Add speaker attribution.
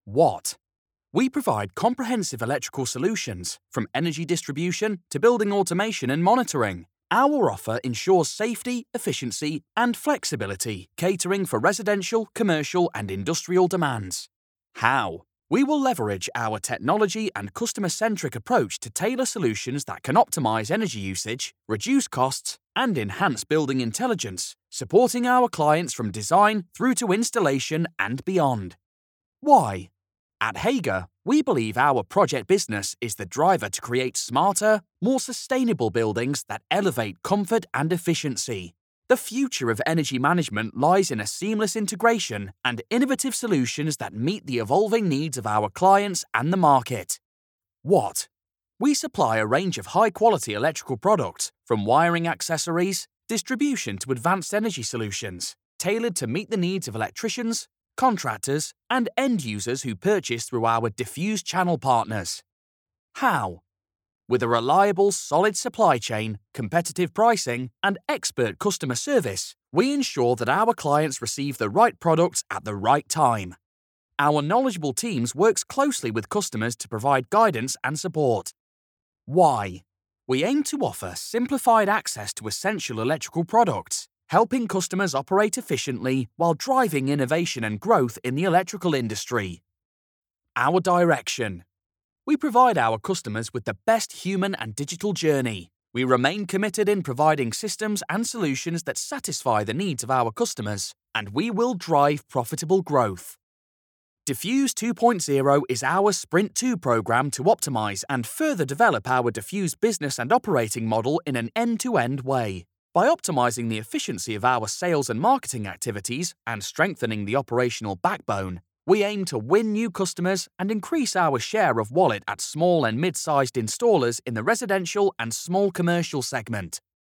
Speaker 1: Watt. We provide comprehensive electrical solutions, from energy distribution to building automation and monitoring. Our offer ensures safety, efficiency, and flexibility, catering for residential, commercial, and industrial demands. How? We will leverage our technology and customer-centric approach to tailor solutions that can optimize energy usage, reduce costs, and enhance building intelligence, supporting our clients from design through to installation and beyond. Why? At Hager, we believe our project business is the driver to create smarter, more sustainable buildings that elevate comfort and efficiency. The future of energy management lies in a seamless integration and innovative solutions that meet the evolving needs of our clients and the market. Watt. We supply a range of high-quality electrical products, from wiring accessories, distribution to advanced energy solutions, tailored to meet the needs of electricians, contractors, and end users who purchase through our diffused channel partners. How? With a reliable, solid supply chain, competitive pricing, and expert customer service, we ensure that our clients receive the right products at the right time. Our knowledgeable teams work closely with customers to provide guidance and support. Why? We aim to offer simplified access to essential electrical products, helping customers operate efficiently while driving innovation and growth in the electrical industry. Our direction. We provide our customers with the best human and digital journey. We remain committed in providing systems and solutions that satisfy the needs of our customers, and we will drive profitable growth. Diffuse 2.0 is our Sprint 2 program to optimize and further develop our Diffuse business and operating model in an end-to-end way. By optimizing the efficiency of our sales and marketing activities and strengthening the operational backbone, we aim to win new customers and increase our share of wallet at small and mid-sized installers in the residential and small commercial segment.